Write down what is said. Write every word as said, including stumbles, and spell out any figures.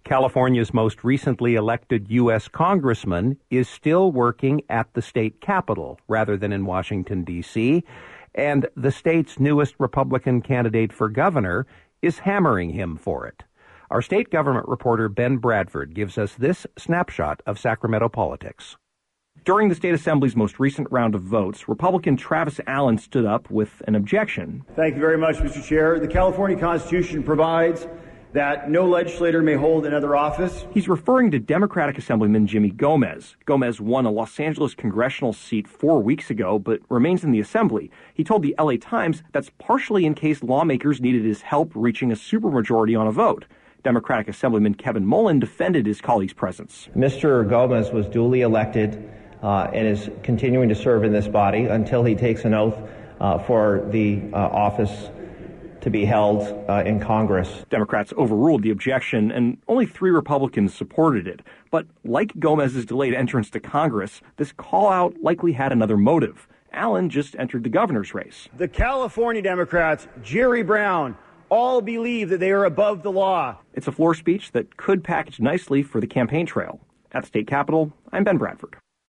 California's most recently elected U S congressman is still working at the state capitol rather than in Washington, D C, and the state's newest Republican candidate for governor is hammering him for it. Our state government reporter Ben Bradford gives us this snapshot of Sacramento politics. During the state assembly's most recent round of votes, Republican Travis Allen stood up with an objection. Thank you very much, Mister Chair. The California Constitution provides that no legislator may hold another office. He's referring to Democratic Assemblyman Jimmy Gomez. Gomez won a Los Angeles congressional seat four weeks ago, but remains in the assembly. He told the L A Times that's partially in case lawmakers needed his help reaching a supermajority on a vote. Democratic Assemblyman Kevin Mullen defended his colleague's presence. Mister Gomez was duly elected uh, and is continuing to serve in this body until he takes an oath uh, for the uh, office to be held uh, in Congress. Democrats overruled the objection, and only three Republicans supported it. But like Gomez's delayed entrance to Congress, this call-out likely had another motive. Allen just entered the governor's race. The California Democrats, Jerry Brown, all believe that they are above the law. It's a floor speech that could package nicely for the campaign trail. At the state capitol, I'm Ben Bradford.